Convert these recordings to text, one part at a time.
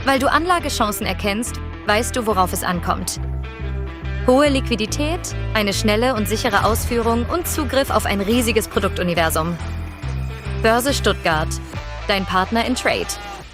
Weil du Anlagechancen erkennst, weißt du, worauf es ankommt. Hohe Liquidität, eine schnelle und sichere Ausführung und Zugriff auf ein riesiges Produktuniversum. Börse Stuttgart, dein Partner in Trade.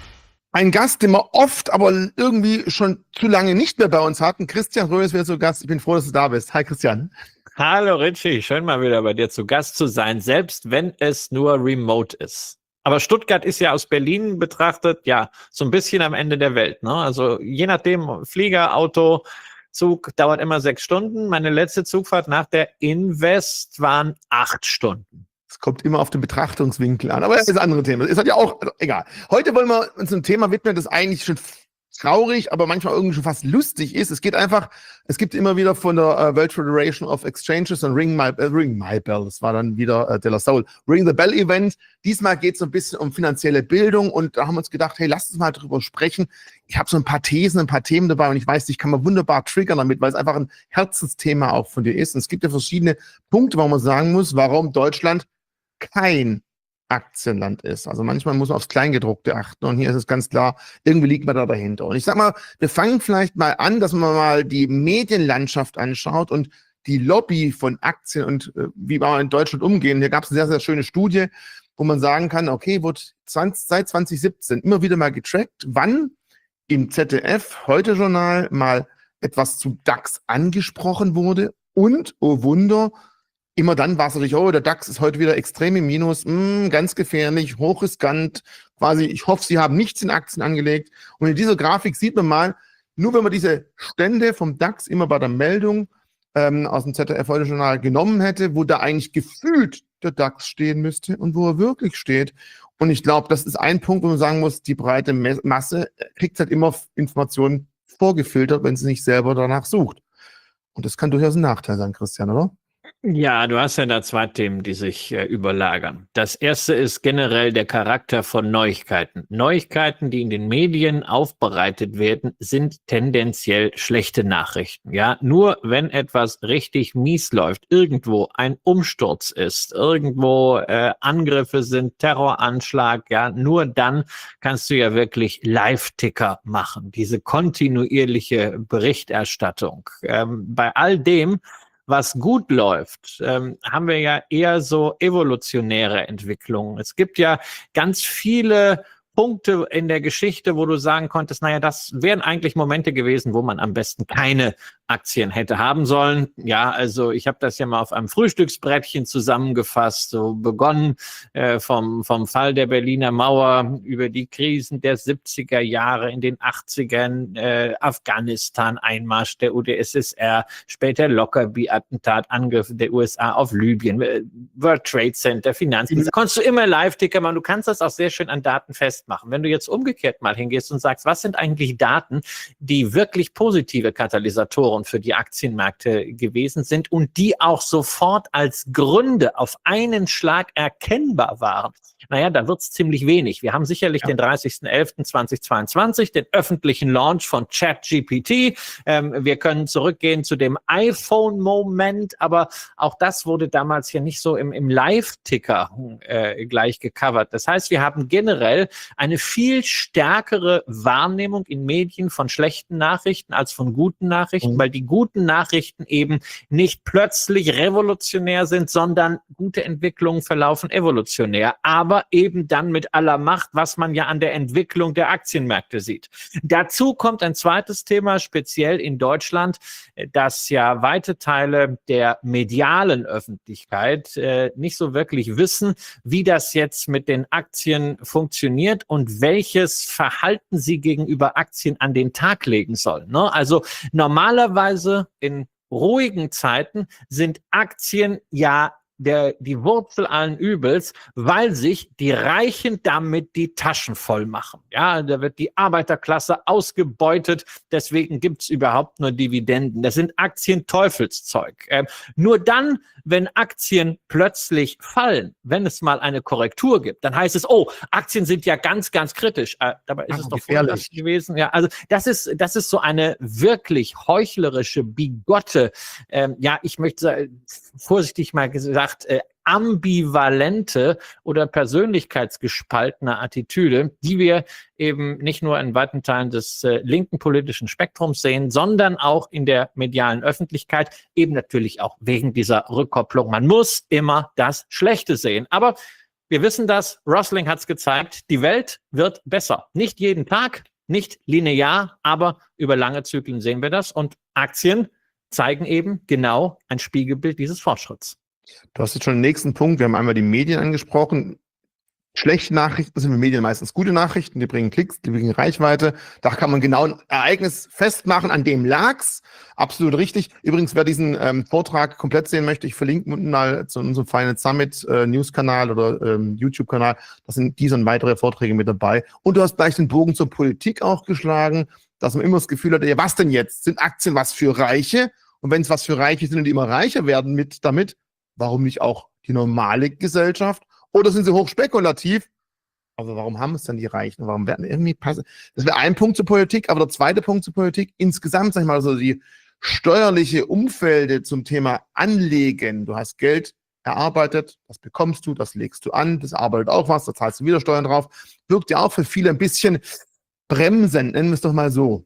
Ein Gast, den wir oft, aber irgendwie schon zu lange nicht mehr bei uns hatten. Christian Röhl ist wieder zu Gast. Ich bin froh, dass du da bist. Hi Christian. Hallo Richie, schön mal wieder bei dir zu Gast zu sein, selbst wenn es nur remote ist. Aber Stuttgart ist ja aus Berlin betrachtet, ja, so ein bisschen am Ende der Welt, ne? Also je nachdem, Flieger, Auto, Zug dauert immer 6 Stunden. Meine letzte Zugfahrt nach der Invest waren 8 Stunden. Es kommt immer auf den Betrachtungswinkel an, aber das ist ein anderes Thema. Ist halt ja auch, also egal. Heute wollen wir uns einem Thema widmen, das eigentlich schon traurig, aber manchmal irgendwie schon fast lustig ist. Es gibt immer wieder von der World Federation of Exchanges ein Ring My Bell, das war dann wieder De La Soul, Ring the Bell Event. Diesmal geht es so ein bisschen um finanzielle Bildung und da haben wir uns gedacht, hey, lasst uns mal drüber sprechen. Ich habe so ein paar Thesen, ein paar Themen dabei und ich weiß, ich kann mal wunderbar triggern damit, weil es einfach ein Herzensthema auch von dir ist. Und es gibt ja verschiedene Punkte, wo man sagen muss, warum Deutschland kein Aktienland ist. Also manchmal muss man aufs Kleingedruckte achten und hier ist es ganz klar, irgendwie liegt man da dahinter. Und ich sag mal, wir fangen vielleicht mal an, dass man mal die Medienlandschaft anschaut und die Lobby von Aktien und wie wir in Deutschland umgehen. Hier gab es eine sehr, sehr schöne Studie, wo man sagen kann, okay, wird seit 2017 immer wieder mal getrackt, wann im ZDF Heute-Journal mal etwas zu DAX angesprochen wurde und, oh Wunder, immer dann war es natürlich, oh, der DAX ist heute wieder extrem im Minus, ganz gefährlich, hochriskant, quasi, ich hoffe, Sie haben nichts in Aktien angelegt. Und in dieser Grafik sieht man mal, nur wenn man diese Stände vom DAX immer bei der Meldung aus dem ZDF Heute-Journal genommen hätte, wo da eigentlich gefühlt der DAX stehen müsste und wo er wirklich steht. Und ich glaube, das ist ein Punkt, wo man sagen muss, die breite Masse kriegt halt immer Informationen vorgefiltert, wenn sie nicht selber danach sucht. Und das kann durchaus ein Nachteil sein, Christian, oder? Ja, du hast ja da 2 Themen, die sich überlagern. Das erste ist generell der Charakter von Neuigkeiten. Neuigkeiten, die in den Medien aufbereitet werden, sind tendenziell schlechte Nachrichten. Ja, nur wenn etwas richtig mies läuft, irgendwo ein Umsturz ist, irgendwo Angriffe sind, Terroranschlag, ja, nur dann kannst du ja wirklich Live-Ticker machen, diese kontinuierliche Berichterstattung. Bei all dem, was gut läuft, haben wir ja eher so evolutionäre Entwicklungen. Es gibt ja ganz viele Punkte in der Geschichte, wo du sagen konntest, naja, das wären eigentlich Momente gewesen, wo man am besten keine Aktien hätte haben sollen. Ja, also ich habe das ja mal auf einem Frühstücksbrettchen zusammengefasst, so begonnen vom Fall der Berliner Mauer über die Krisen der 70er Jahre, in den 80ern, Afghanistan, Einmarsch der UdSSR, später Lockerbie-Attentat, Angriffe der USA auf Libyen, World Trade Center, Finanzen. Da konntest du immer Live-Ticker machen. Du kannst das auch sehr schön an Daten festmachen. Wenn du jetzt umgekehrt mal hingehst und sagst, was sind eigentlich Daten, die wirklich positive Katalysatoren für die Aktienmärkte gewesen sind und die auch sofort als Gründe auf einen Schlag erkennbar waren, naja, da wird's ziemlich wenig. Wir haben sicherlich den 30.11.2022, den öffentlichen Launch von ChatGPT. Wir können zurückgehen zu dem iPhone-Moment, aber auch das wurde damals ja nicht so im Live-Ticker gleich gecovert. Das heißt, wir haben generell eine viel stärkere Wahrnehmung in Medien von schlechten Nachrichten als von guten Nachrichten, weil die guten Nachrichten eben nicht plötzlich revolutionär sind, sondern gute Entwicklungen verlaufen evolutionär, aber eben dann mit aller Macht, was man ja an der Entwicklung der Aktienmärkte sieht. Dazu kommt ein zweites Thema, speziell in Deutschland, dass ja weite Teile der medialen Öffentlichkeit nicht so wirklich wissen, wie das jetzt mit den Aktien funktioniert und welches Verhalten sie gegenüber Aktien an den Tag legen sollen. Ne? Also normalerweise in ruhigen Zeiten sind Aktien ja die Wurzel allen Übels, weil sich die Reichen damit die Taschen voll machen. Ja, da wird die Arbeiterklasse ausgebeutet, deswegen gibt's überhaupt nur Dividenden. Das sind Aktien Teufelszeug. Nur dann, wenn Aktien plötzlich fallen, wenn es mal eine Korrektur gibt, dann heißt es, oh, Aktien sind ja ganz, ganz kritisch. Dabei ist es doch gefährlich gewesen. Ja, also das ist so eine wirklich heuchlerische, bigotte, ja, ich möchte vorsichtig mal gesagt, ambivalente oder persönlichkeitsgespaltene Attitüde, die wir eben nicht nur in weiten Teilen des linken politischen Spektrums sehen, sondern auch in der medialen Öffentlichkeit, eben natürlich auch wegen dieser Rückkopplung. Man muss immer das Schlechte sehen. Aber wir wissen das, Rosling hat es gezeigt, die Welt wird besser. Nicht jeden Tag, nicht linear, aber über lange Zyklen sehen wir das. Und Aktien zeigen eben genau ein Spiegelbild dieses Fortschritts. Du hast jetzt schon den nächsten Punkt. Wir haben einmal die Medien angesprochen. Schlechte Nachrichten sind für Medien meistens gute Nachrichten. Die bringen Klicks, die bringen Reichweite. Da kann man genau ein Ereignis festmachen, an dem lag's. Absolut richtig. Übrigens, wer diesen Vortrag komplett sehen möchte, ich verlinke unten mal zu unserem Finance Summit News-Kanal oder YouTube-Kanal. Da sind diese und weitere Vorträge mit dabei. Und du hast gleich den Bogen zur Politik auch geschlagen, dass man immer das Gefühl hat, ja, was denn jetzt? Sind Aktien was für Reiche? Und wenn es was für Reiche sind und die immer reicher werden damit, warum nicht auch die normale Gesellschaft? Oder sind sie hochspekulativ? Aber warum haben es dann die Reichen? Warum werden irgendwie passen? Das wäre ein Punkt zur Politik, aber der zweite Punkt zur Politik, insgesamt, sag ich mal, so die steuerliche Umfelde zum Thema Anlegen. Du hast Geld erarbeitet, das bekommst du, das legst du an, das arbeitet auch was, da zahlst du wieder Steuern drauf. Wirkt ja auch für viele ein bisschen bremsend, nennen wir es doch mal so.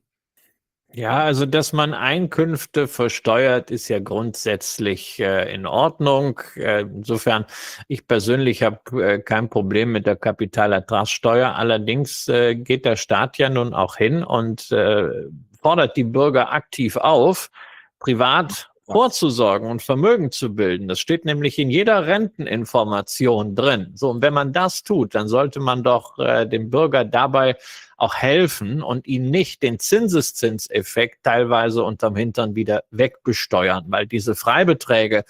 Ja, also dass man Einkünfte versteuert, ist ja grundsätzlich in Ordnung. Insofern, ich persönlich habe kein Problem mit der Kapitalertragssteuer. Allerdings geht der Staat ja nun auch hin und fordert die Bürger aktiv auf, privat vorzusorgen und Vermögen zu bilden. Das steht nämlich in jeder Renteninformation drin. So, und wenn man das tut, dann sollte man doch dem Bürger dabei auch helfen und ihn nicht den Zinseszinseffekt teilweise unterm Hintern wieder wegbesteuern, weil diese Freibeträge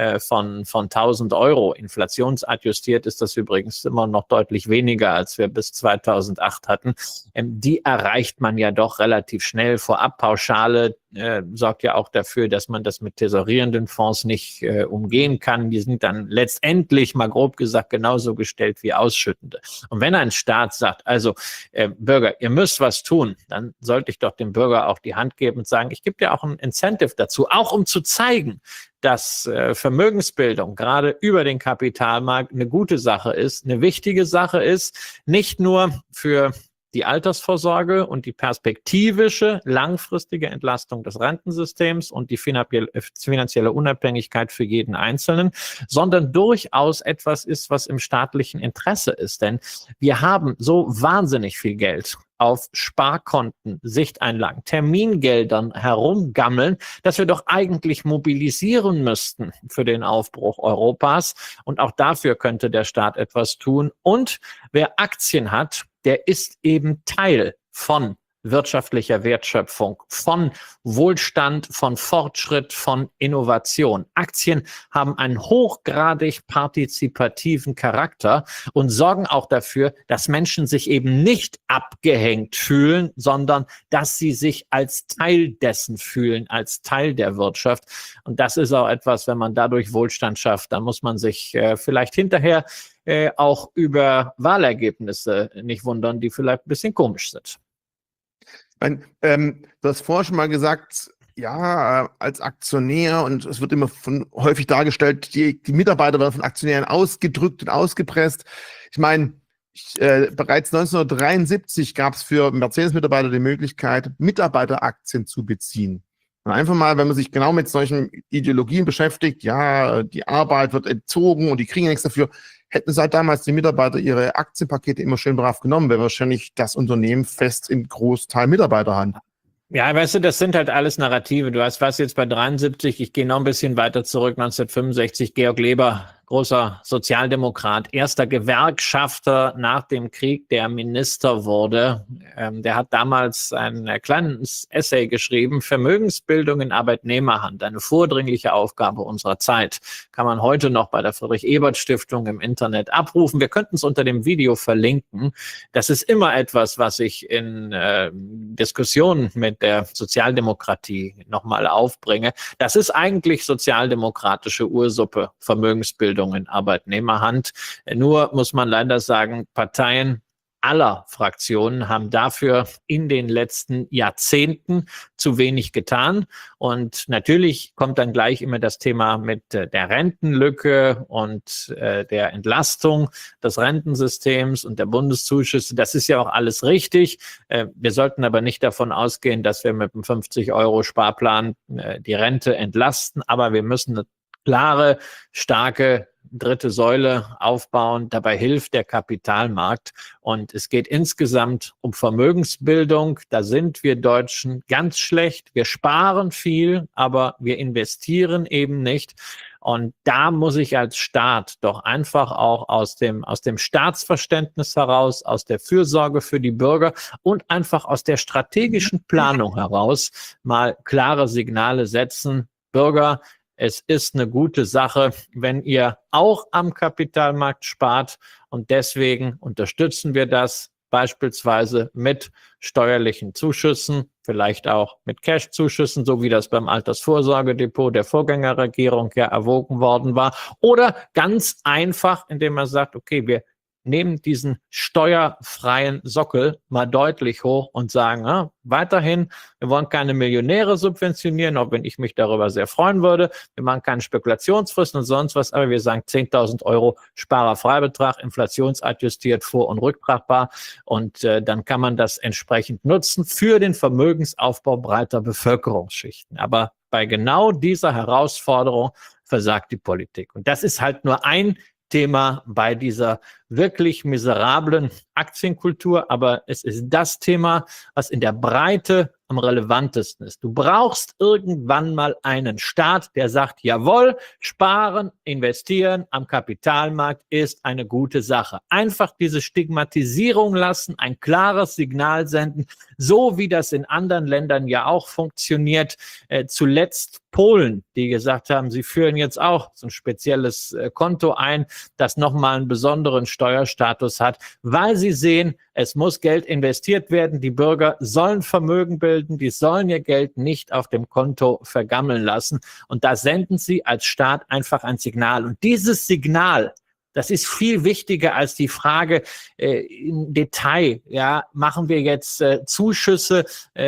von 1.000 Euro, inflationsadjustiert ist das übrigens immer noch deutlich weniger, als wir bis 2008 hatten, die erreicht man ja doch relativ schnell. Vorabpauschale sorgt ja auch dafür, dass man das mit tesorierenden Fonds nicht umgehen kann. Die sind dann letztendlich, mal grob gesagt, genauso gestellt wie ausschüttende. Und wenn ein Staat sagt, also Bürger, ihr müsst was tun, dann sollte ich doch dem Bürger auch die Hand geben und sagen, ich gebe dir auch ein Incentive dazu, auch um zu zeigen, dass Vermögensbildung gerade über den Kapitalmarkt eine gute Sache ist, eine wichtige Sache ist, nicht nur für die Altersvorsorge und die perspektivische, langfristige Entlastung des Rentensystems und die finanzielle Unabhängigkeit für jeden Einzelnen, sondern durchaus etwas ist, was im staatlichen Interesse ist. Denn wir haben so wahnsinnig viel Geld auf Sparkonten, Sichteinlagen, Termingeldern herumgammeln, dass wir doch eigentlich mobilisieren müssten für den Aufbruch Europas. Und auch dafür könnte der Staat etwas tun. Und wer Aktien hat, der ist eben Teil von wirtschaftlicher Wertschöpfung, von Wohlstand, von Fortschritt, von Innovation. Aktien haben einen hochgradig partizipativen Charakter und sorgen auch dafür, dass Menschen sich eben nicht abgehängt fühlen, sondern dass sie sich als Teil dessen fühlen, als Teil der Wirtschaft. Und das ist auch etwas, wenn man dadurch Wohlstand schafft, dann muss man sich vielleicht hinterher auch über Wahlergebnisse nicht wundern, die vielleicht ein bisschen komisch sind. Du hast vorher schon mal gesagt, ja, als Aktionär, und es wird immer häufig dargestellt, die Mitarbeiter werden von Aktionären ausgedrückt und ausgepresst. Ich meine, bereits 1973 gab es für Mercedes-Mitarbeiter die Möglichkeit, Mitarbeiteraktien zu beziehen. Und einfach mal, wenn man sich genau mit solchen Ideologien beschäftigt, ja, die Arbeit wird entzogen und die kriegen nichts dafür, hätten seit damals die Mitarbeiter ihre Aktienpakete immer schön brav genommen, wäre wahrscheinlich das Unternehmen fest im Großteil Mitarbeiterhand. Ja, weißt du, das sind halt alles Narrative. Du hast was jetzt bei 73, ich gehe noch ein bisschen weiter zurück, 1965, Georg Leber, großer Sozialdemokrat, erster Gewerkschafter nach dem Krieg, der Minister wurde. Der hat damals ein kleines Essay geschrieben, Vermögensbildung in Arbeitnehmerhand, eine vordringliche Aufgabe unserer Zeit. Kann man heute noch bei der Friedrich-Ebert-Stiftung im Internet abrufen. Wir könnten es unter dem Video verlinken. Das ist immer etwas, was ich in Diskussionen mit der Sozialdemokratie nochmal aufbringe. Das ist eigentlich sozialdemokratische Ursuppe, Vermögensbildung in Arbeitnehmerhand. Nur muss man leider sagen, Parteien aller Fraktionen haben dafür in den letzten Jahrzehnten zu wenig getan. Und natürlich kommt dann gleich immer das Thema mit der Rentenlücke und der Entlastung des Rentensystems und der Bundeszuschüsse. Das ist ja auch alles richtig. Wir sollten aber nicht davon ausgehen, dass wir mit einem 50-Euro-Sparplan die Rente entlasten. Aber wir müssen eine klare, starke dritte Säule aufbauen. Dabei hilft der Kapitalmarkt. Und es geht insgesamt um Vermögensbildung. Da sind wir Deutschen ganz schlecht. Wir sparen viel, aber wir investieren eben nicht. Und da muss ich als Staat doch einfach auch aus dem Staatsverständnis heraus, aus der Fürsorge für die Bürger und einfach aus der strategischen Planung heraus mal klare Signale setzen. Bürger, es ist eine gute Sache, wenn ihr auch am Kapitalmarkt spart, und deswegen unterstützen wir das beispielsweise mit steuerlichen Zuschüssen, vielleicht auch mit Cash-Zuschüssen, so wie das beim Altersvorsorgedepot der Vorgängerregierung ja erwogen worden war, oder ganz einfach, indem man sagt, okay, wir nehmen diesen steuerfreien Sockel mal deutlich hoch und sagen, weiterhin, wir wollen keine Millionäre subventionieren, auch wenn ich mich darüber sehr freuen würde. Wir machen keine Spekulationsfristen und sonst was, aber wir sagen 10.000 Euro Sparerfreibetrag, inflationsadjustiert, vor- und rücktragbar. Und dann kann man das entsprechend nutzen für den Vermögensaufbau breiter Bevölkerungsschichten. Aber bei genau dieser Herausforderung versagt die Politik. Und das ist halt nur ein Thema bei dieser wirklich miserablen Aktienkultur, aber es ist das Thema, was in der Breite am relevantesten ist. Du brauchst irgendwann mal einen Staat, der sagt, jawohl, sparen, investieren am Kapitalmarkt ist eine gute Sache. Einfach diese Stigmatisierung lassen, ein klares Signal senden, so wie das in anderen Ländern ja auch funktioniert. Zuletzt Polen, die gesagt haben, sie führen jetzt auch so ein spezielles Konto ein, das nochmal einen besonderen Steuerstatus hat, weil sie sehen, es muss Geld investiert werden. Die Bürger sollen Vermögen bilden, die sollen ihr Geld nicht auf dem Konto vergammeln lassen. Und da senden sie als Staat einfach ein Signal. Und dieses Signal, das ist viel wichtiger als die Frage im Detail. Ja, machen wir jetzt Zuschüsse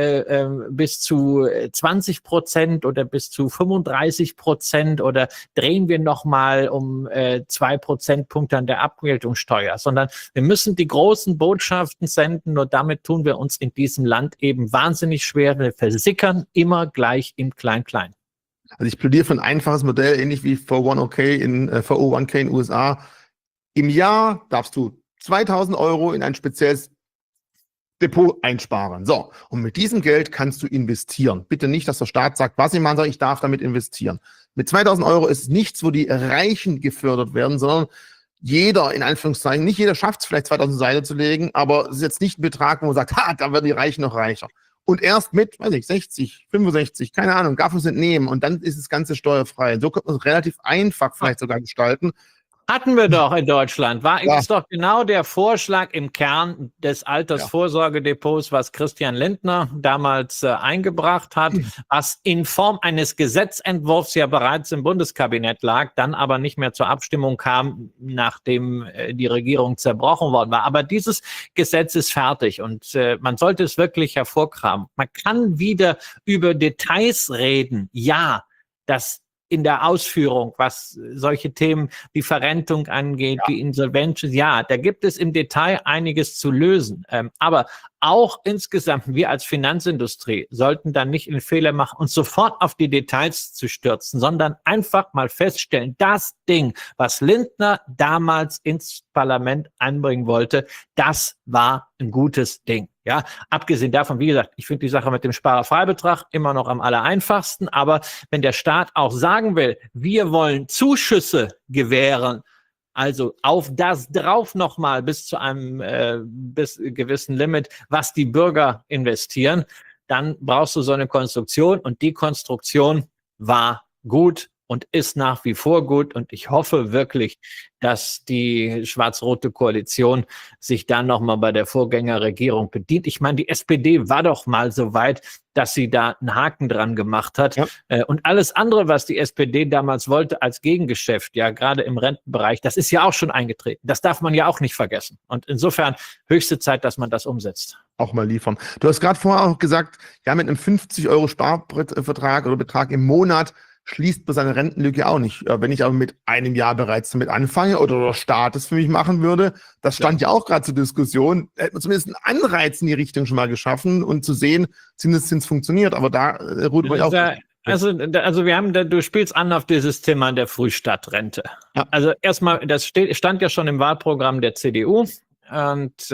bis zu 20% oder bis zu 35% oder drehen wir nochmal um 2 Prozentpunkte an der Abgeltungssteuer, sondern wir müssen die großen Botschaften senden. Nur damit tun wir uns in diesem Land eben wahnsinnig schwer. Wir versickern immer gleich im Klein-Klein. Also ich plädiere für ein einfaches Modell, ähnlich wie 401k in USA. Im Jahr darfst du 2.000 Euro in ein spezielles Depot einsparen. So, und mit diesem Geld kannst du investieren. Bitte nicht, dass der Staat sagt, was ich machen soll, ich darf damit investieren. Mit 2.000 Euro ist nichts, wo die Reichen gefördert werden, sondern jeder, in Anführungszeichen, nicht jeder schafft es vielleicht 2.000 Seite zu legen, aber es ist jetzt nicht ein Betrag, wo man sagt, da werden die Reichen noch reicher. Und erst mit, 60, 65, keine Ahnung, darf man es entnehmen und dann ist das Ganze steuerfrei. So könnte man es relativ einfach vielleicht sogar gestalten. Hatten wir doch in Deutschland. Ist doch genau der Vorschlag im Kern des Altersvorsorgedepots, was Christian Lindner damals eingebracht hat, was in Form eines Gesetzentwurfs ja bereits im Bundeskabinett lag, dann aber nicht mehr zur Abstimmung kam, nachdem die Regierung zerbrochen worden war. Aber dieses Gesetz ist fertig und man sollte es wirklich hervorkramen. Man kann wieder über Details reden. Ja, das in der Ausführung, was solche Themen wie Verrentung angeht, wie Insolvenz, da gibt es im Detail einiges zu lösen. Aber auch insgesamt, wir als Finanzindustrie sollten dann nicht den Fehler machen, uns sofort auf die Details zu stürzen, sondern einfach mal feststellen, das Ding, was Lindner damals ins Parlament einbringen wollte, das war ein gutes Ding. Ja, abgesehen davon, wie gesagt, ich finde die Sache mit dem Sparerfreibetrag immer noch am allereinfachsten, aber wenn der Staat auch sagen will, wir wollen Zuschüsse gewähren, also auf das drauf nochmal bis zu einem gewissen Limit, was die Bürger investieren, dann brauchst du so eine Konstruktion und die Konstruktion war gut, und ist nach wie vor gut. Und ich hoffe wirklich, dass die schwarz-rote Koalition sich dann nochmal bei der Vorgängerregierung bedient. Ich meine, die SPD war doch mal so weit, dass sie da einen Haken dran gemacht hat. Ja. Und alles andere, was die SPD damals wollte als Gegengeschäft, ja gerade im Rentenbereich, das ist ja auch schon eingetreten. Das darf man ja auch nicht vergessen. Und insofern höchste Zeit, dass man das umsetzt. Auch mal liefern. Du hast gerade vorher auch gesagt, ja, mit einem 50 € Sparvertrag oder Betrag im Monat schließt man seine Rentenlücke auch nicht. Wenn ich aber mit einem Jahr bereits damit anfange oder der Staat es für mich machen würde, das stand ja auch gerade zur Diskussion, hätte man zumindest einen Anreiz in die Richtung schon mal geschaffen und zu sehen, Zinseszins funktioniert, aber da ruht man auch. Also wir haben, du spielst an auf dieses Thema der Frühstadtrente. Ja. Also erstmal, das stand ja schon im Wahlprogramm der CDU und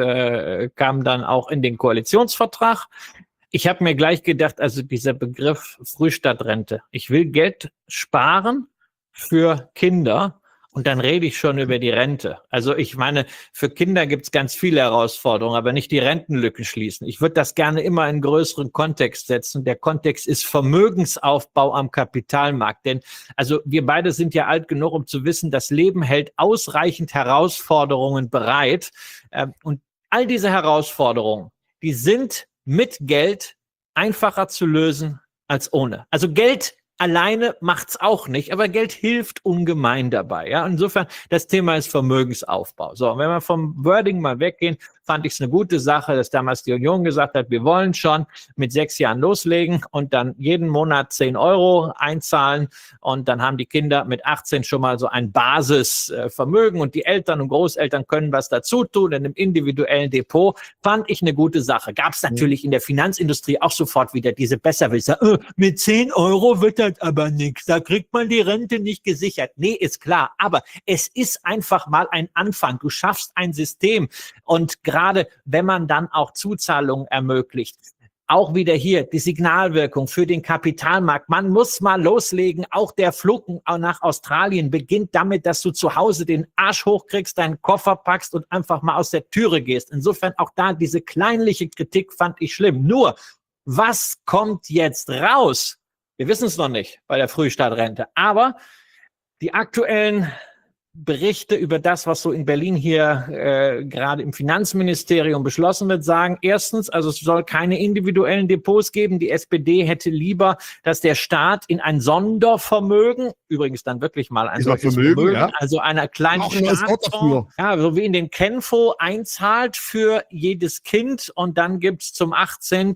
kam dann auch in den Koalitionsvertrag. Ich habe mir gleich gedacht, also dieser Begriff Frühstadtrente, ich will Geld sparen für Kinder und dann rede ich schon über die Rente. Also ich meine, für Kinder gibt es ganz viele Herausforderungen, aber nicht die Rentenlücken schließen. Ich würde das gerne immer in einen größeren Kontext setzen. Der Kontext ist Vermögensaufbau am Kapitalmarkt. Denn also wir beide sind ja alt genug, um zu wissen, das Leben hält ausreichend Herausforderungen bereit. Und all diese Herausforderungen, die sind mit Geld einfacher zu lösen als ohne. Also Geld alleine macht's auch nicht, aber Geld hilft ungemein dabei. Ja, insofern, das Thema ist Vermögensaufbau. So, und wenn wir vom Wording mal weggehen, fand ich es eine gute Sache, dass damals die Union gesagt hat, wir wollen schon mit 6 Jahren loslegen und dann jeden Monat 10 € einzahlen und dann haben die Kinder mit 18 schon mal so ein Basisvermögen und die Eltern und Großeltern können was dazu tun in einem individuellen Depot. Fand ich eine gute Sache. Gab es natürlich in der Finanzindustrie auch sofort wieder diese Besserwisser. Mit 10 € wird das aber nichts. Da kriegt man die Rente nicht gesichert. Nee, ist klar. Aber es ist einfach mal ein Anfang. Du schaffst ein System und gerade wenn man dann auch Zuzahlungen ermöglicht, auch wieder hier die Signalwirkung für den Kapitalmarkt. Man muss mal loslegen. Auch der Flug nach Australien beginnt damit, dass du zu Hause den Arsch hochkriegst, deinen Koffer packst und einfach mal aus der Türe gehst. Insofern auch da diese kleinliche Kritik fand ich schlimm. Nur, was kommt jetzt raus? Wir wissen es noch nicht bei der Frühstadtrente. Aber die aktuellen Berichte über das, was so in Berlin hier gerade im Finanzministerium beschlossen wird, sagen erstens, also es soll keine individuellen Depots geben. Die SPD hätte lieber, dass der Staat in ein Sondervermögen, übrigens dann wirklich mal ein solches Vermögen, ja, also einer kleinen Staatsfonds, ja, so wie in den Kenfo einzahlt für jedes Kind und dann gibt's zum 18.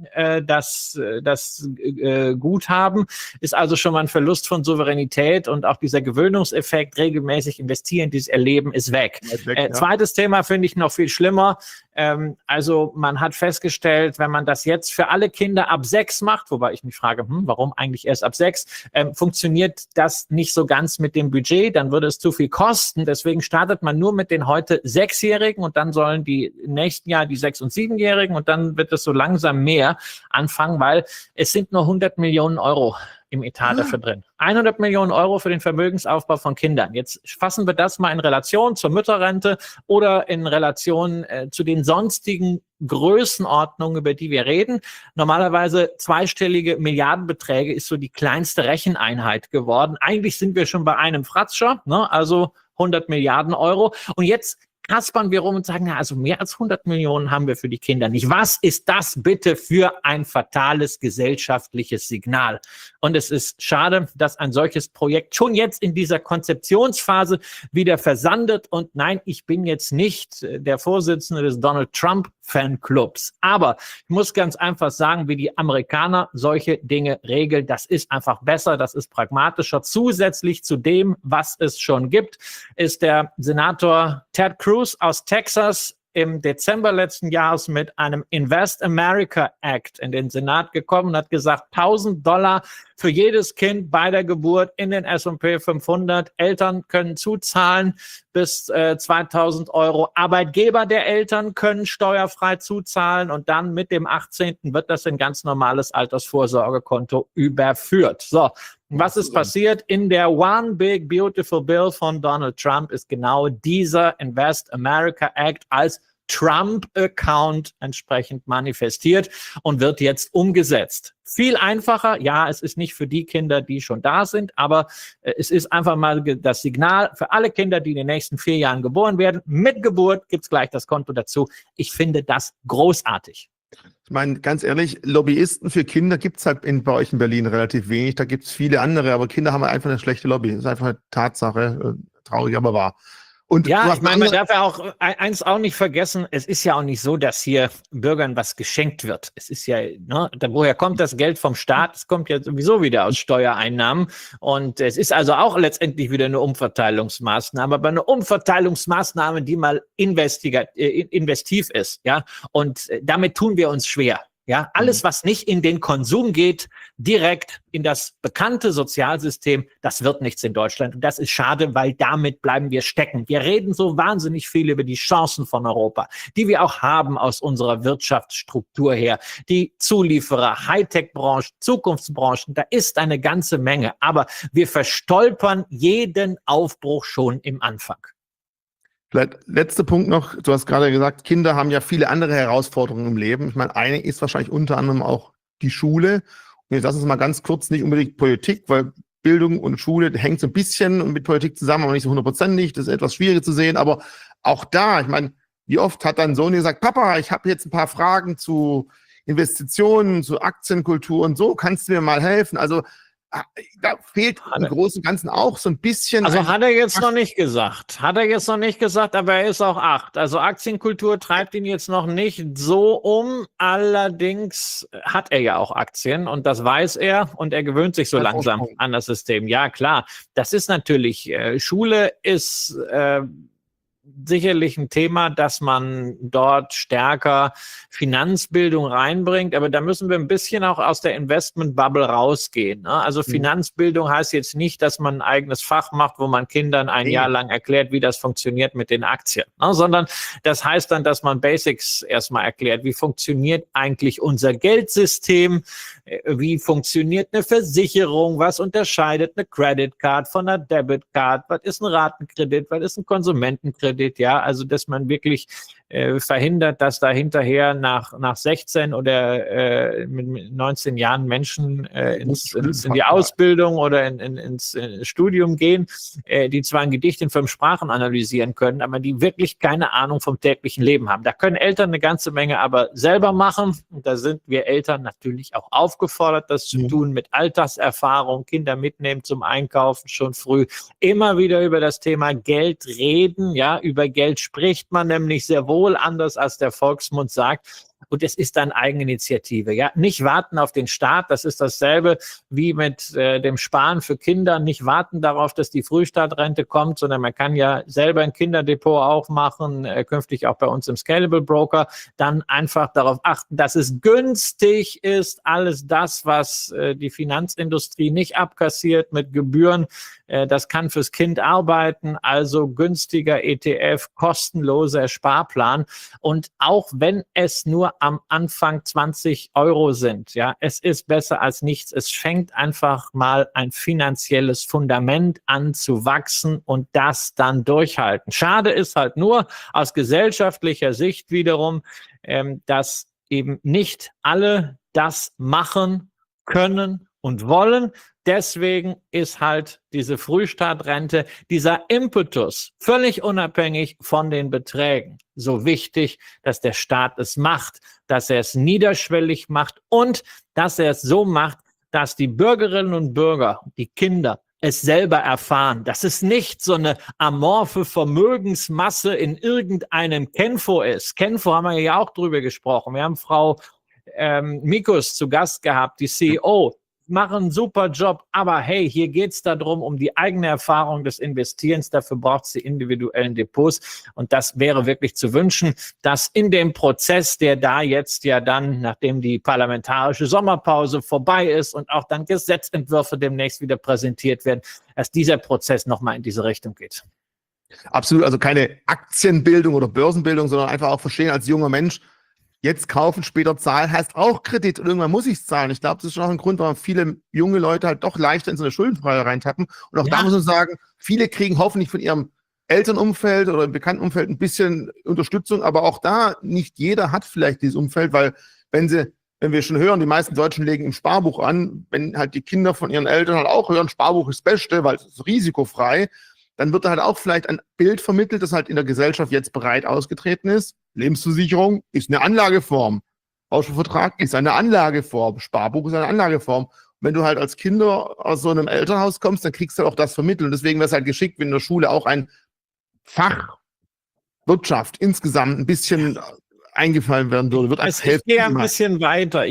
Das Guthaben. Ist also schon mal ein Verlust von Souveränität und auch dieser Gewöhnungseffekt, regelmäßig investieren, dieses Erleben ist weg. Ja. Zweites Thema finde ich noch viel schlimmer. Also man hat festgestellt, wenn man das jetzt für alle Kinder ab 6 macht, wobei ich mich frage, warum eigentlich erst ab 6, funktioniert das nicht so ganz mit dem Budget, dann würde es zu viel kosten. Deswegen startet man nur mit den heute 6-Jährigen und dann sollen die im nächsten Jahr die 6- und 7-Jährigen und dann wird es so langsam mehr anfangen, weil es sind nur 100 Millionen € im Etat dafür drin. 100 Millionen € für den Vermögensaufbau von Kindern. Jetzt fassen wir das mal in Relation zur Mütterrente oder in Relation zu den sonstigen Größenordnungen, über die wir reden. Normalerweise zweistellige Milliardenbeträge ist so die kleinste Recheneinheit geworden. Eigentlich sind wir schon bei einem Fratscher, ne? Also 100 Milliarden €. Und jetzt kaspern wir rum und sagen, na, also mehr als 100 Millionen haben wir für die Kinder nicht. Was ist das bitte für ein fatales gesellschaftliches Signal? Und es ist schade, dass ein solches Projekt schon jetzt in dieser Konzeptionsphase wieder versandet. Und nein, ich bin jetzt nicht der Vorsitzende des Donald Trump Fanclubs. Aber ich muss ganz einfach sagen, wie die Amerikaner solche Dinge regeln, das ist einfach besser, das ist pragmatischer. Zusätzlich zu dem, was es schon gibt, ist der Senator Ted Cruz aus Texas im Dezember letzten Jahres mit einem Invest America Act in den Senat gekommen und hat gesagt, $1.000 für jedes Kind bei der Geburt in den S&P 500. Eltern können zuzahlen bis 2.000 €. Arbeitgeber der Eltern können steuerfrei zuzahlen und dann mit dem 18. wird das in ganz normales Altersvorsorgekonto überführt. So, was ist passiert? In der One Big Beautiful Bill von Donald Trump ist genau dieser Invest America Act als Trump-Account entsprechend manifestiert und wird jetzt umgesetzt. Viel einfacher, ja, es ist nicht für die Kinder, die schon da sind, aber es ist einfach mal das Signal für alle Kinder, die in den nächsten 4 Jahren geboren werden. Mit Geburt gibt's gleich das Konto dazu. Ich finde das großartig. Ich meine, ganz ehrlich, Lobbyisten für Kinder gibt's halt bei euch in Berlin relativ wenig. Da gibt's viele andere, aber Kinder haben einfach eine schlechte Lobby. Das ist einfach eine Tatsache, traurig, aber wahr. Und ja, ich meine, man darf ja auch eins auch nicht vergessen, es ist ja auch nicht so, dass hier Bürgern was geschenkt wird. Es ist ja, ne, woher kommt das Geld vom Staat? Es kommt ja sowieso wieder aus Steuereinnahmen und es ist also auch letztendlich wieder eine Umverteilungsmaßnahme, aber eine Umverteilungsmaßnahme, die mal investiv ist, ja, und damit tun wir uns schwer. Ja, alles, was nicht in den Konsum geht, direkt in das bekannte Sozialsystem, das wird nichts in Deutschland. Und das ist schade, weil damit bleiben wir stecken. Wir reden so wahnsinnig viel über die Chancen von Europa, die wir auch haben aus unserer Wirtschaftsstruktur her. Die Zulieferer, Hightech-Branchen, Zukunftsbranchen, da ist eine ganze Menge. Aber wir verstolpern jeden Aufbruch schon im Anfang. Vielleicht letzter Punkt noch, du hast gerade gesagt, Kinder haben ja viele andere Herausforderungen im Leben. Ich meine, eine ist wahrscheinlich unter anderem auch die Schule. Und jetzt lass uns mal ganz kurz, nicht unbedingt Politik, weil Bildung und Schule hängt so ein bisschen mit Politik zusammen, aber nicht so 100%. Das ist etwas schwierig zu sehen, aber auch da, ich meine, wie oft hat dein Sohn gesagt, Papa, ich habe jetzt ein paar Fragen zu Investitionen, zu Aktienkultur und so, kannst du mir mal helfen? Also da fehlt im Großen und Ganzen auch so ein bisschen. Also hat er jetzt noch nicht gesagt. Aber er ist auch 8. Also Aktienkultur treibt ihn jetzt noch nicht so um. Allerdings hat er ja auch Aktien und das weiß er und er gewöhnt sich so langsam an das System. Ja, klar. Das ist natürlich, Schule ist sicherlich ein Thema, dass man dort stärker Finanzbildung reinbringt, aber da müssen wir ein bisschen auch aus der Investment-Bubble rausgehen. Ne? Also Finanzbildung heißt jetzt nicht, dass man ein eigenes Fach macht, wo man Kindern ein Jahr lang erklärt, wie das funktioniert mit den Aktien, ne? Sondern das heißt dann, dass man Basics erstmal erklärt, wie funktioniert eigentlich unser Geldsystem, wie funktioniert eine Versicherung, was unterscheidet eine Credit Card von einer Debit Card, was ist ein Ratenkredit, was ist ein Konsumentenkredit, ja, also dass man wirklich verhindert, dass da hinterher nach 16 oder mit 19 Jahren Menschen in die Ausbildung oder ins Studium gehen, die zwar ein Gedicht in 5 Sprachen analysieren können, aber die wirklich keine Ahnung vom täglichen Leben haben. Da können Eltern eine ganze Menge aber selber machen und da sind wir Eltern natürlich auch aufgefordert, das zu tun mit Alltagserfahrung, Kinder mitnehmen zum Einkaufen schon früh, immer wieder über das Thema Geld reden, ja, über Geld spricht man nämlich sehr wohl, anders als der Volksmund sagt. Und es ist dann Eigeninitiative. Ja, nicht warten auf den Staat. Das ist dasselbe wie mit dem Sparen für Kinder. Nicht warten darauf, dass die Frühstartrente kommt, sondern man kann ja selber ein Kinderdepot aufmachen, künftig auch bei uns im Scalable Broker. Dann einfach darauf achten, dass es günstig ist. Alles das, was die Finanzindustrie nicht abkassiert mit Gebühren, das kann fürs Kind arbeiten. Also günstiger ETF, kostenloser Sparplan. Und auch wenn es nur am Anfang 20 € sind. Ja, es ist besser als nichts. Es fängt einfach mal ein finanzielles Fundament an zu wachsen und das dann durchhalten. Schade ist halt nur aus gesellschaftlicher Sicht wiederum, dass eben nicht alle das machen können und wollen. Deswegen ist halt diese Frühstartrente, dieser Impetus, völlig unabhängig von den Beträgen, so wichtig, dass der Staat es macht, dass er es niederschwellig macht und dass er es so macht, dass die Bürgerinnen und Bürger, die Kinder, es selber erfahren. Das ist nicht so eine amorphe Vermögensmasse in irgendeinem Kenfo ist. Kenfo haben wir ja auch drüber gesprochen. Wir haben Frau Mikus zu Gast gehabt, die CEO. Machen einen super Job, aber hey, hier geht's darum, um die eigene Erfahrung des Investierens. Dafür braucht es die individuellen Depots und das wäre wirklich zu wünschen, dass in dem Prozess, der da jetzt ja dann, nachdem die parlamentarische Sommerpause vorbei ist und auch dann Gesetzentwürfe demnächst wieder präsentiert werden, dass dieser Prozess nochmal in diese Richtung geht. Absolut, also keine Aktienbildung oder Börsenbildung, sondern einfach auch verstehen als junger Mensch, jetzt kaufen, später zahlen, heißt auch Kredit und irgendwann muss ich es zahlen. Ich glaube, das ist schon auch ein Grund, warum viele junge Leute halt doch leichter in so eine Schuldenfalle reintappen. Und auch da muss man sagen, viele kriegen hoffentlich von ihrem Elternumfeld oder im Bekanntenumfeld ein bisschen Unterstützung, aber auch da nicht jeder hat vielleicht dieses Umfeld, weil wenn wir schon hören, die meisten Deutschen legen im Sparbuch an, wenn halt die Kinder von ihren Eltern halt auch hören, Sparbuch ist das Beste, weil es ist risikofrei, dann wird da halt auch vielleicht ein Bild vermittelt, das halt in der Gesellschaft jetzt breit ausgetreten ist. Lebensversicherung ist eine Anlageform. Bausparvertrag ist eine Anlageform. Sparbuch ist eine Anlageform. Wenn du halt als Kinder aus so einem Elternhaus kommst, dann kriegst du halt auch das vermittelt. Und deswegen wäre es halt geschickt, wenn in der Schule auch ein Fach Wirtschaft insgesamt ein bisschen eingefallen werden würde. Ich gehe ein bisschen weiter.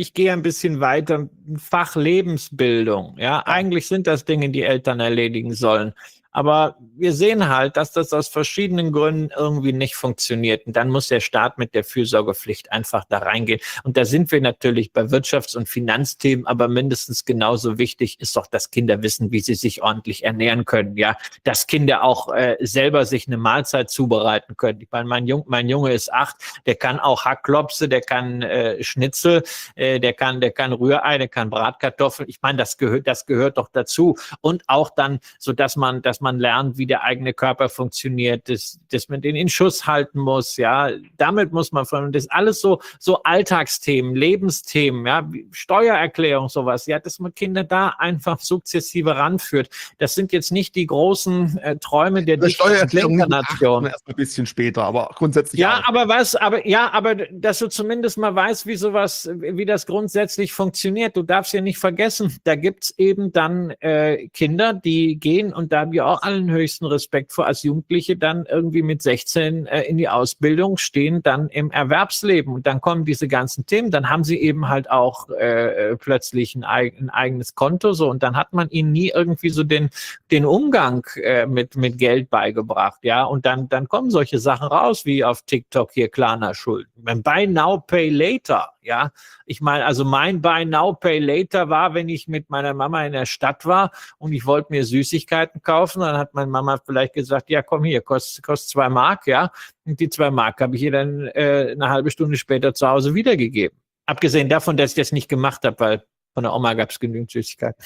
Ein Fach Lebensbildung. Ja, eigentlich sind das Dinge, die Eltern erledigen sollen. Aber wir sehen halt, dass das aus verschiedenen Gründen irgendwie nicht funktioniert. Und dann muss der Staat mit der Fürsorgepflicht einfach da reingehen. Und da sind wir natürlich bei Wirtschafts- und Finanzthemen, aber mindestens genauso wichtig ist doch, dass Kinder wissen, wie sie sich ordentlich ernähren können. Ja, dass Kinder auch selber sich eine Mahlzeit zubereiten können. Ich meine, mein Junge ist 8, der kann auch Hackklopse, der kann Schnitzel, der kann Rührei, der kann Bratkartoffeln. Ich meine, das gehört doch dazu. Und auch dann, so dass man lernt, wie der eigene Körper funktioniert, dass man den in Schuss halten muss, ja, damit muss man das alles so Alltagsthemen, Lebensthemen, ja, Steuererklärung, sowas, ja, dass man Kinder da einfach sukzessive ranführt. Das sind jetzt nicht die großen Träume der Steuererklärung erst ein bisschen später, aber grundsätzlich ja, auch. aber dass du zumindest mal weißt, wie das grundsätzlich funktioniert. Du darfst ja nicht vergessen, da gibt's eben dann Kinder, die gehen, und da haben wir auch allen höchsten Respekt vor, als Jugendliche dann irgendwie mit 16 in die Ausbildung, stehen dann im Erwerbsleben, und dann kommen diese ganzen Themen, dann haben sie eben halt auch plötzlich ein eigenes Konto, so, und dann hat man ihnen nie irgendwie so den Umgang mit Geld beigebracht, ja, und dann kommen solche Sachen raus, wie auf TikTok hier Klarna-Schulden. Buy Now, Pay Later, ja, ich meine, also mein Buy Now, Pay Later war, wenn ich mit meiner Mama in der Stadt war und ich wollte mir Süßigkeiten kaufen, dann hat meine Mama vielleicht gesagt, ja, komm hier, kostet 2 Mark, ja, und die 2 Mark habe ich ihr dann eine halbe Stunde später zu Hause wiedergegeben. Abgesehen davon, dass ich das nicht gemacht habe, weil von der Oma gab es genügend Süßigkeiten.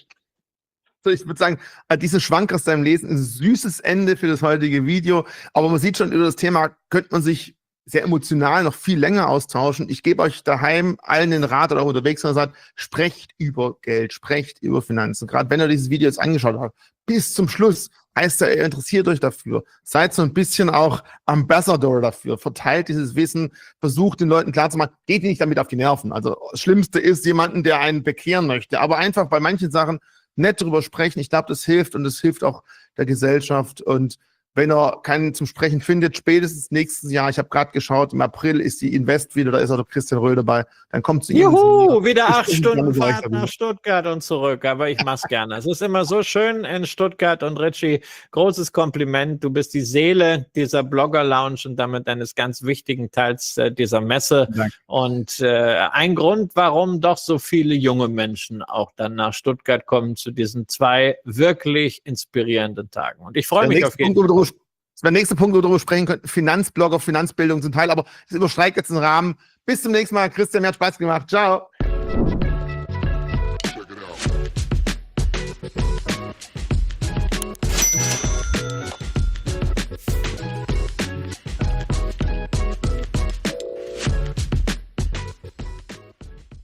So, ich würde sagen, diese Schwank aus deinem Lesen ist ein süßes Ende für das heutige Video, aber man sieht schon, über das Thema könnte man sich sehr emotional noch viel länger austauschen. Ich gebe euch daheim allen den Rat oder auch unterwegs, wenn ihr sagt, sprecht über Geld, sprecht über Finanzen. Gerade wenn ihr dieses Video jetzt angeschaut habt, bis zum Schluss heißt ja, ihr interessiert euch dafür. Seid so ein bisschen auch Ambassador dafür. Verteilt dieses Wissen, versucht den Leuten klarzumachen, geht nicht damit auf die Nerven. Also das Schlimmste ist jemanden, der einen bekehren möchte. Aber einfach bei manchen Sachen nett drüber sprechen. Ich glaube, das hilft, und es hilft auch der Gesellschaft. Und wenn er keinen zum Sprechen findet, spätestens nächstes Jahr, ich habe gerade geschaut, im April ist die Invest wieder, da ist auch der Christian Röhl dabei, dann kommt zu ihm. Juhu, wieder 8 Stunden Fahrt nach Stuttgart und zurück, aber ich mach's gerne. Es ist immer so schön in Stuttgart, und Richie, großes Kompliment, du bist die Seele dieser Blogger-Lounge und damit eines ganz wichtigen Teils dieser Messe. Danke. Und ein Grund, warum doch so viele junge Menschen auch dann nach Stuttgart kommen zu diesen 2 wirklich inspirierenden Tagen. Und ich freue mich auf jeden Fall. Das wäre der nächste Punkt, wo wir darüber sprechen könnten. Finanzblogger, Finanzbildung zum Teil, aber es überschreitet jetzt den Rahmen. Bis zum nächsten Mal. Christian, mir hat Spaß gemacht. Ciao.